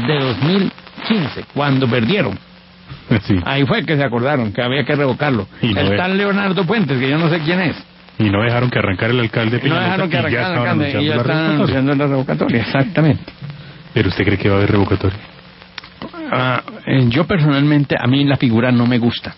de 2015, cuando perdieron. Sí. Ahí fue que se acordaron que había que revocarlo. Y no El tal Leonardo Puentes, que yo no sé quién es. Y no dejaron que arrancara el alcalde No dejaron que arrancara el alcalde y ya estaban anunciando la revocatoria, exactamente. ¿Pero usted cree que va a haber revocatoria? Yo personalmente, a mí la figura no me gusta.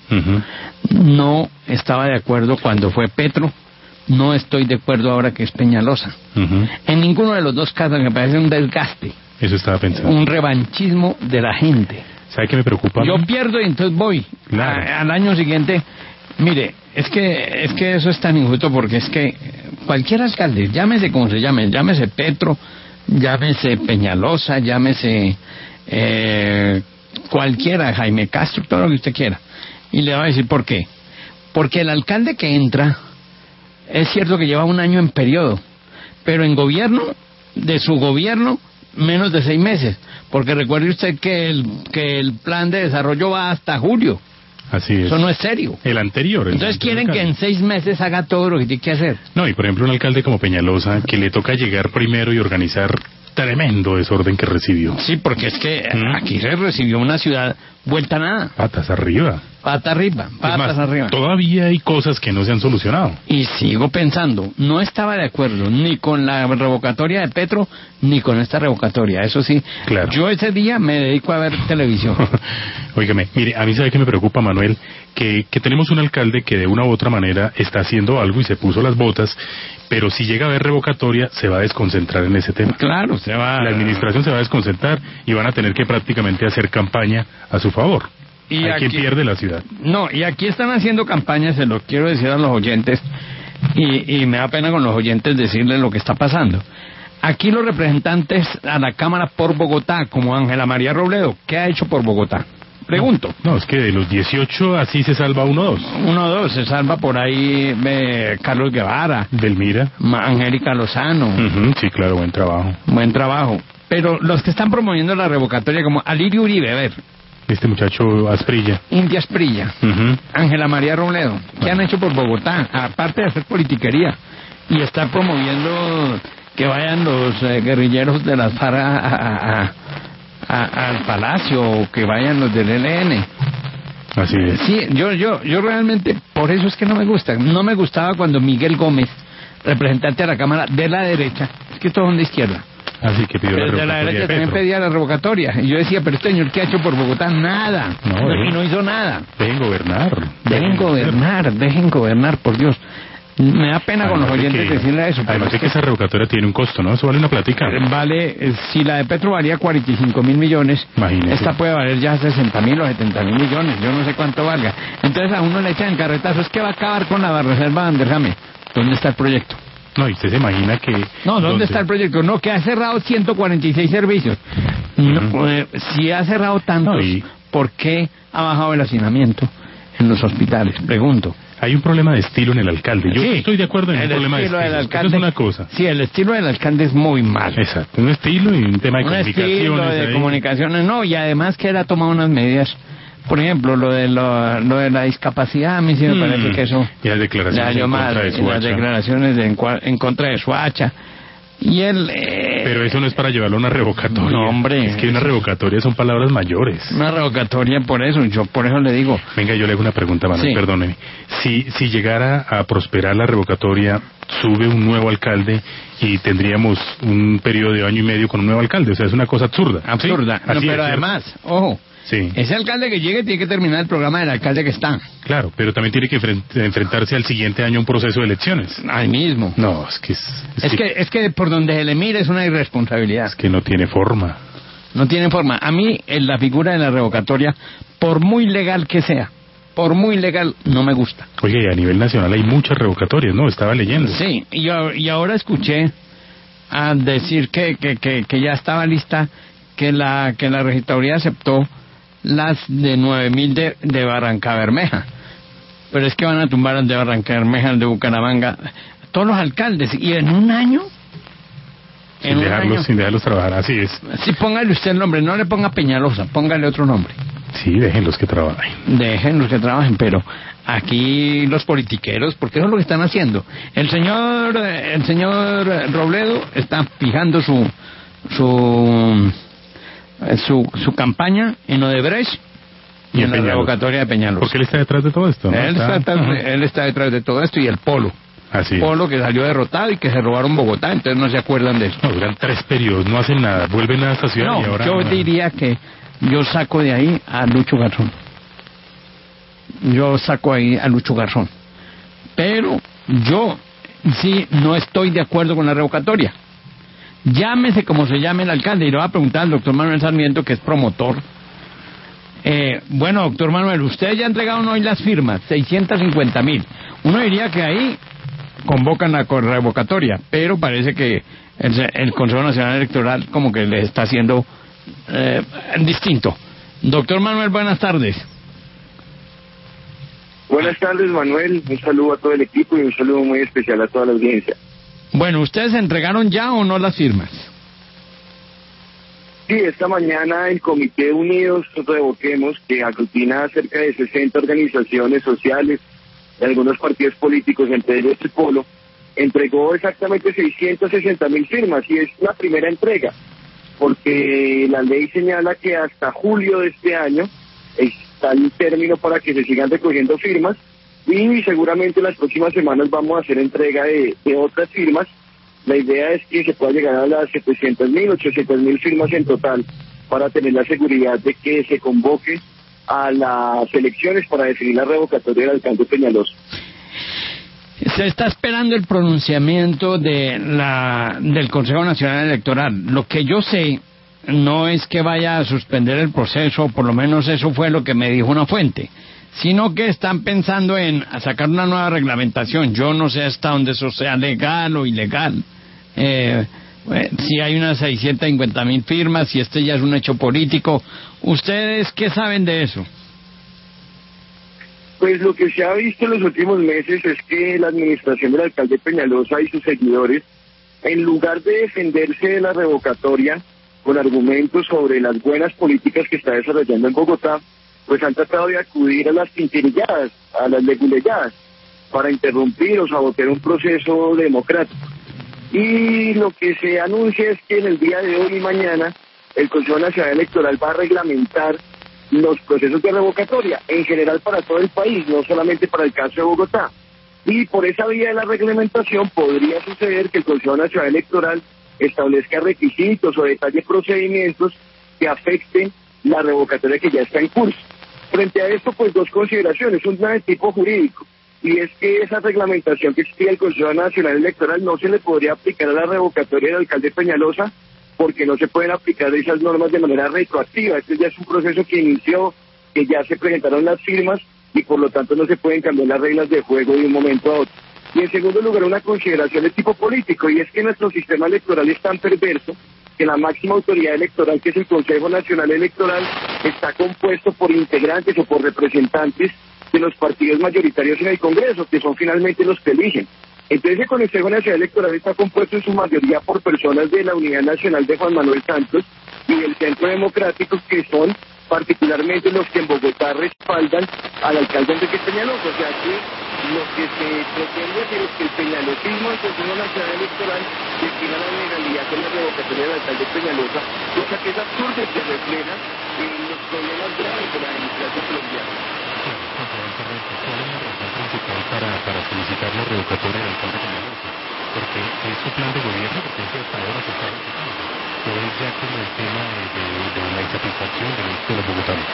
No estaba de acuerdo cuando fue Petro, no estoy de acuerdo ahora que es Peñalosa. En ninguno de los dos casos me parece un desgaste. Eso estaba pensando. Un revanchismo de la gente. ¿Sabe qué me preocupa? Yo pierdo y entonces voy. Claro. Al año siguiente. Mire, es que eso es tan injusto porque es que cualquier alcalde, llámese como se llame, llámese Petro, llámese Peñalosa, llámese cualquiera, Jaime Castro, todo lo que usted quiera. Y le va a decir por qué. Porque el alcalde que entra, es cierto que lleva un año en periodo, pero en gobierno, de su gobierno, menos de 6 meses. Porque recuerde usted que el plan de desarrollo va hasta julio. Así es. Eso no es serio. El anterior. Entonces quieren que en 6 meses haga todo lo que tiene que hacer. No, y por ejemplo un alcalde como Peñalosa, que le toca llegar primero y organizar tremendo desorden que recibió. Sí, porque es que aquí se recibió una ciudad vuelta a nada. Patas arriba. Patas arriba, patas arriba. Todavía hay cosas que no se han solucionado. Y sigo pensando, no estaba de acuerdo ni con la revocatoria de Petro, ni con esta revocatoria. Eso sí, claro. Yo ese día me dedico a ver televisión. Óigame, mire, a mí sabe que me preocupa, Manuel, que tenemos un alcalde que de una u otra manera está haciendo algo y se puso las botas, pero si llega a haber revocatoria, se va a desconcentrar en ese tema. Claro, se va. La administración se va a desconcentrar y van a tener que prácticamente hacer campaña a su favor. Y hay aquí, quien pierde la ciudad. No, y aquí están haciendo campañas, se lo quiero decir a los oyentes, y me da pena con los oyentes decirles lo que está pasando. Aquí los representantes a la Cámara por Bogotá, como Ángela María Robledo, ¿qué ha hecho por Bogotá? Pregunto. No, es que de los 18 así se salva 1-2. 1-2, se salva por ahí Carlos Guevara. Delmira. Angélica Lozano. Sí, claro, buen trabajo. Buen trabajo. Pero los que están promoviendo la revocatoria, como Alirio Uribe, a ver. Este muchacho Asprilla. India Asprilla. Ángela María Robledo. ¿Qué han hecho por Bogotá? Aparte de hacer politiquería. Y está promoviendo que vayan los guerrilleros de las FARC al Palacio, o que vayan los del ELN. Así es. Sí, yo realmente, por eso es que no me gusta. No me gustaba cuando Miguel Gómez, representante de la Cámara de la derecha, es que todos son de izquierda. Así que pidió la revocatoria. De la derecha también pedía la revocatoria. Y yo decía, pero este señor, ¿qué ha hecho por Bogotá? Nada. Y no hizo nada. Dejen gobernar. Dejen gobernar, por Dios. Me da pena con los oyentes decirle eso. Además de que esa revocatoria tiene un costo, ¿no? Eso vale una platica. Vale, si la de Petro valía 45.000 millones, imagínese, esta puede valer ya 60.000 o 70.000 millones, yo no sé cuánto valga. Entonces a uno le echan carretazo, es que va a acabar con la reserva de Anderjame. ¿Dónde está el proyecto? No, y usted se imagina que... No, ¿dónde está el proyecto? No, que ha cerrado 146 servicios. Si ha cerrado tantos, ¿por qué ha bajado el hacinamiento en los hospitales? Pregunto. Hay un problema de estilo en el alcalde. Yo estoy de acuerdo en el problema de estilo. Alcalde, eso es una cosa. Sí, el estilo del alcalde es muy mal. Exacto, un estilo y un tema de comunicaciones. Estilo de comunicaciones, no, y además que él ha tomado unas medidas. Por ejemplo, lo de la discapacidad, a mí sí me parece que eso... Y las declaraciones en contra de Suacha. Las declaraciones en contra de Suacha. Y él... Pero eso no es para llevarlo a una revocatoria. No, hombre. Es que una revocatoria son palabras mayores. Una revocatoria, por eso le digo... Venga, yo le hago una pregunta, Manuel, perdóneme. Si llegara a prosperar la revocatoria, sube un nuevo alcalde y tendríamos un periodo de 1 año y medio con un nuevo alcalde. O sea, es una cosa absurda. Absurda. ¿Sí? Pero además, ojo... Sí. Ese alcalde que llegue tiene que terminar el programa del alcalde que está. Claro, pero también tiene que enfrentarse al siguiente año a un proceso de elecciones. Ahí mismo. No, es que por donde se le mire es una irresponsabilidad. Es que no tiene forma. No tiene forma. A mí la figura de la revocatoria, por muy legal que sea, por muy legal, no me gusta. Oye, y a nivel nacional hay muchas revocatorias, ¿no? Estaba leyendo. Sí, y ahora escuché a decir que ya estaba lista, que la registraduría aceptó las de 9.000 de Barranca Bermeja, pero es que van a tumbar al de Barranca Bermeja, al de Bucaramanga, todos los alcaldes, y en un año sin dejarlos trabajar, así es. Sí, póngale usted el nombre, no le ponga Peñalosa, póngale otro nombre. Sí, déjenlos que trabajen. Pero aquí los politiqueros, porque eso es lo que están haciendo. El señor Robledo está fijando su campaña en Odebrecht y en la revocatoria de Peñalosa. Porque él está detrás de todo esto, ¿no? Él está detrás de todo esto, y el Polo. Así Polo que salió derrotado y que se robaron Bogotá, entonces no se acuerdan de eso. No, duran 3 periodos, no hacen nada, vuelven a esta ciudad y ahora... Yo diría que yo saco de ahí a Lucho Garzón. Pero yo sí no estoy de acuerdo con la revocatoria. Llámese como se llame el alcalde, y le voy a preguntar al doctor Manuel Sarmiento, que es promotor. Bueno, doctor Manuel, ustedes ya entregaron hoy las firmas, 650,000. Uno diría que ahí convocan la revocatoria, pero parece que el Consejo Nacional Electoral como que le está haciendo distinto. Doctor Manuel, buenas tardes. Buenas tardes, Manuel. Un saludo a todo el equipo y un saludo muy especial a toda la audiencia. Bueno, ¿ustedes entregaron ya o no las firmas? Sí, esta mañana el Comité Unidos Revoquemos, que aglutina cerca de 60 organizaciones sociales de algunos partidos políticos, entre ellos el Polo, entregó exactamente 660,000 firmas, y es la primera entrega, porque la ley señala que hasta julio de este año está el término para que se sigan recogiendo firmas, y seguramente en las próximas semanas vamos a hacer entrega de otras firmas. La idea es que se pueda llegar a las 700,000, 800,000 firmas en total, para tener la seguridad de que se convoque a las elecciones para definir la revocatoria del alcalde Peñalosa. Se está esperando el pronunciamiento del Consejo Nacional Electoral. Lo que yo sé no es que vaya a suspender el proceso, por lo menos eso fue lo que me dijo una fuente, sino que están pensando en sacar una nueva reglamentación. Yo no sé hasta dónde eso sea legal o ilegal. Si hay unas 650,000 firmas, si este ya es un hecho político. ¿Ustedes qué saben de eso? Pues lo que se ha visto en los últimos meses es que la administración del alcalde Peñalosa y sus seguidores, en lugar de defenderse de la revocatoria con argumentos sobre las buenas políticas que está desarrollando en Bogotá, pues han tratado de acudir a las quintirilladas, a las leguleyadas, para interrumpir o sabotear un proceso democrático. Y lo que se anuncia es que en el día de hoy y mañana el Consejo Nacional Electoral va a reglamentar los procesos de revocatoria, en general para todo el país, no solamente para el caso de Bogotá. Y por esa vía de la reglamentación podría suceder que el Consejo Nacional Electoral establezca requisitos o detalle procedimientos que afecten la revocatoria que ya está en curso. Frente a esto, pues dos consideraciones, una de tipo jurídico, y es que esa reglamentación que exige el Consejo Nacional Electoral no se le podría aplicar a la revocatoria del alcalde Peñalosa, porque no se pueden aplicar esas normas de manera retroactiva. Este ya es un proceso que inició, que ya se presentaron las firmas, y por lo tanto no se pueden cambiar las reglas de juego de un momento a otro. Y en segundo lugar, una consideración de tipo político, y es que nuestro sistema electoral es tan perverso que la máxima autoridad electoral, que es el Consejo Nacional Electoral, está compuesto por integrantes o por representantes de los partidos mayoritarios en el Congreso, que son finalmente los que eligen. Entonces el Consejo Nacional Electoral está compuesto en su mayoría por personas de la Unidad Nacional de Juan Manuel Santos y del Centro Democrático, que son particularmente los que en Bogotá respaldan al alcalde Enrique Peñalosa. O sea que lo que se pretende hacer es que el peñalosismo del Consejo Nacional Electoral defina la legalidad de la revocatoria del alcalde Peñalosa, cosa que es absurda y se refleja en los problemas graves de la democracia colombiana. ¿Cuál es la razón principal para solicitar la revocatoria del alcalde Peñalosa? Porque es su plan de gobierno, porque es que hasta ahora se está ejecutando. O es ya como el tema de la insatisfacción de los bogotanos.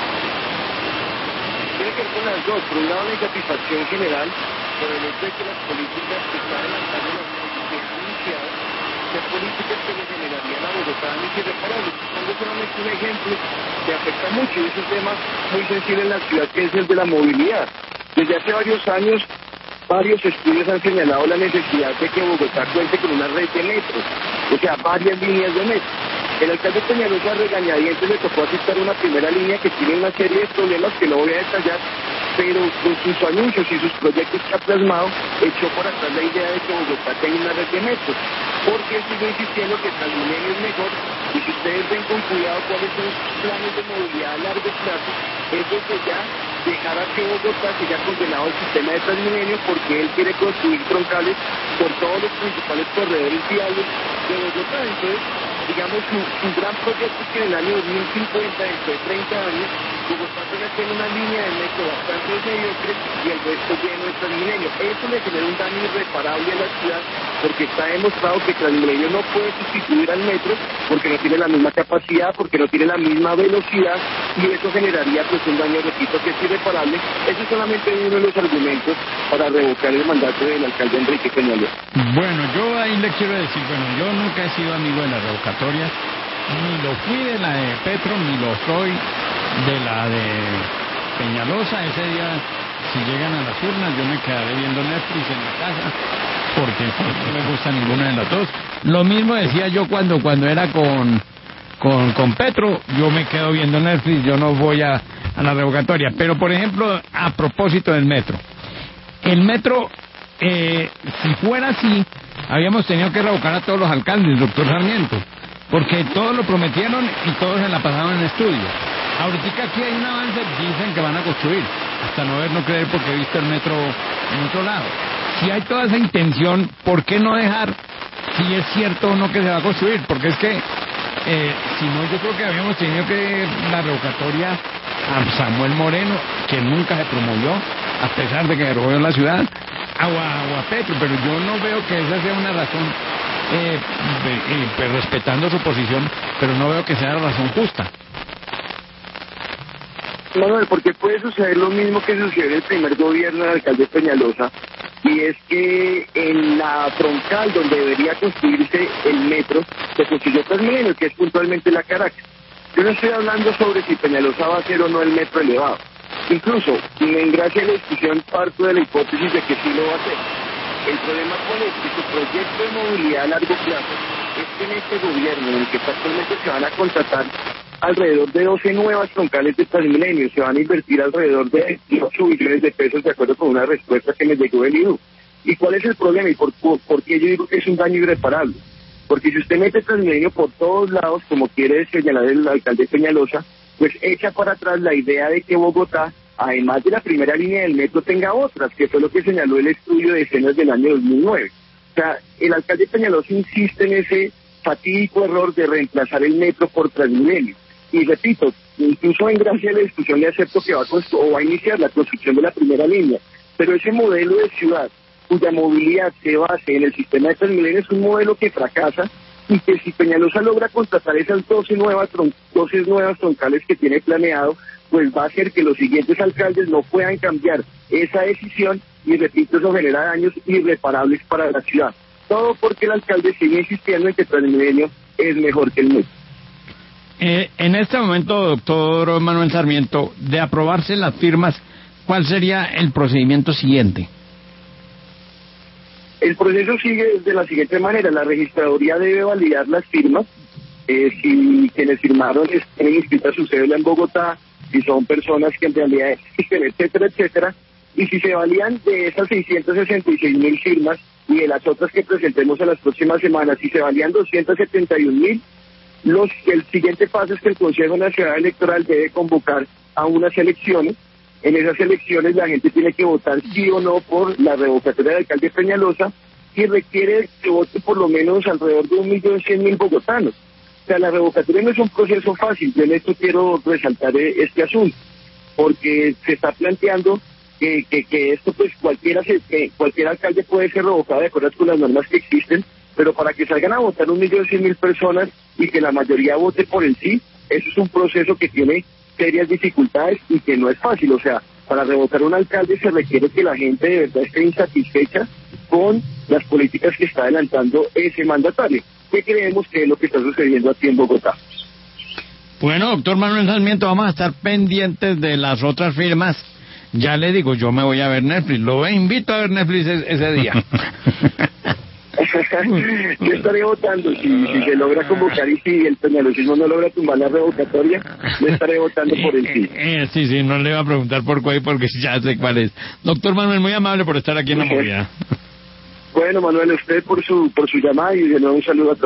Tiene que ver con las dos. Por un lado, la insatisfacción general por el hecho de que las políticas que están adelantando las que han iniciado son políticas que le generarían a Bogotá daños irreparables. Pongo solamente un ejemplo que afecta mucho, y es un tema muy sensible en la ciudad, que es el de la movilidad. Desde hace varios años, varios estudios han señalado la necesidad de que Bogotá cuente con una red de metros, o sea, varias líneas de metro. El alcalde Peñalosa, regañadientes, le tocó aceptar una primera línea que tiene una serie de problemas que no voy a detallar, pero con sus anuncios y sus proyectos que ha plasmado, echó por atrás la idea de que Bogotá tenga una red de metros, porque sigue insistiendo que Transmilenio es mejor, y si ustedes ven con cuidado cuáles son sus planes de movilidad a largo plazo, es desde ya dejar a que Bogotá siga condenado el sistema de Transmilenio, porque él quiere construir troncales por todos los principales corredores viales de Bogotá. Entonces, digamos, su gran proyecto es que en el año 2050, dentro de 30 años, Bogotá apenas tiene una línea de metro bastante mediocre y el resto lleno de Transmilenio. Eso le genera un daño irreparable a la ciudad porque está demostrado que Transmilenio no puede sustituir al metro porque no tiene la misma capacidad, porque no tiene la misma velocidad y eso generaría pues un daño, repito, que es irreparable. Ese es solamente uno de los argumentos para revocar el mandato del alcalde Enrique Peñalosa. Bueno, yo ahí le quiero decir, yo nunca he sido amigo de las revocatorias, ni lo fui de la de Petro, ni lo soy de la de Peñalosa. Ese día, si llegan a las urnas, yo me quedaré viendo Netflix en la casa, porque no me gusta ninguna de las dos. Lo mismo decía yo cuando era con Petro, yo me quedo viendo Netflix, yo no voy a la revocatoria. Pero, por ejemplo, a propósito del metro, el metro, si fuera así, habíamos tenido que revocar a todos los alcaldes, doctor Sarmiento, porque todos lo prometieron y todos se la pasaban en estudio. Ahorita aquí hay un avance, dicen que van a construir, hasta no ver, no creer, porque he visto el metro en otro lado. Si hay toda esa intención, ¿por qué no dejar si es cierto o no que se va a construir? Porque es que, si no, yo creo que habíamos tenido que la revocatoria a Samuel Moreno, que nunca se promovió, a pesar de que derrotó la ciudad, a Petro, pero yo no veo que esa sea una razón, pues respetando su posición, pero no veo que sea la razón justa. Manuel, porque puede suceder lo mismo que sucedió en el primer gobierno del alcalde Peñalosa, y es que en la troncal donde debería construirse el metro, se construyó Transmilenio, que es puntualmente la Caracas. Yo no estoy hablando sobre si Peñalosa va a hacer o no el metro elevado. Incluso, en gracia de la discusión, parto de la hipótesis de que sí lo va a hacer. El problema cuál es que su proyecto de movilidad a largo plazo es que en este gobierno, en el que actualmente se van a contratar alrededor de 12 nuevas troncales de Transmilenio, se van a invertir alrededor de 8 billones de pesos, de acuerdo con una respuesta que me llegó del IDU. ¿Y cuál es el problema? ¿Y por qué yo digo que es un daño irreparable? Porque si usted mete Transmilenio por todos lados, como quiere señalar el alcalde Peñalosa, pues echa para atrás la idea de que Bogotá, además de la primera línea del metro, tenga otras, que fue lo que señaló el estudio de escenas del año 2009. O sea, el alcalde Peñalosa insiste en ese fatídico error de reemplazar el metro por Transmilenio. Y repito, incluso en gracia de la discusión le acepto que va a iniciar la construcción de la primera línea, pero ese modelo de ciudad cuya movilidad se base en el sistema de Transmilenio es un modelo que fracasa y que si Peñalosa logra contratar esas 12 nuevas troncales que tiene planeado, pues va a hacer que los siguientes alcaldes no puedan cambiar esa decisión y repito, eso genera daños irreparables para la ciudad. Todo porque el alcalde sigue insistiendo en que Transmilenio es mejor que el metro. En este momento, doctor Manuel Sarmiento, de aprobarse las firmas, ¿cuál sería el procedimiento siguiente? El proceso sigue de la siguiente manera: la registraduría debe validar las firmas, si quienes firmaron tienen inscrita su cédula en Bogotá, si son personas que en realidad existen, etcétera, etcétera, y si se validan de esas 666.000 firmas y de las otras que presentemos en las próximas semanas, si se valían 271.000, el siguiente paso es que el Consejo Nacional Electoral debe convocar a unas elecciones. En esas elecciones la gente tiene que votar sí o no por la revocatoria del alcalde Peñalosa y requiere que vote por lo menos alrededor de 1.100.000 bogotanos. O sea, la revocatoria no es un proceso fácil. Yo en esto quiero resaltar este asunto, porque se está planteando que esto pues cualquier alcalde puede ser revocado de acuerdo con las normas que existen, pero para que salgan a votar 1.100.000 personas y que la mayoría vote por el sí, eso es un proceso que tiene serias dificultades y que no es fácil. O sea, para revocar un alcalde se requiere que la gente de verdad esté insatisfecha con las políticas que está adelantando ese mandatario. ¿Qué creemos que es lo que está sucediendo aquí en Bogotá? Bueno, doctor Manuel Sarmiento, vamos a estar pendientes de las otras firmas. Ya le digo, yo me voy a ver Netflix, lo invito a ver Netflix ese día. Yo estaré votando, si se logra convocar y si el peñalosismo no logra tumbar la revocatoria, yo estaré votando por el sí. Sí, no le iba a preguntar por cuál, porque ya sé cuál es. Doctor Manuel, muy amable por estar aquí en La Movida. Bueno, Manuel, usted por su llamada y de nuevo un saludo a todos.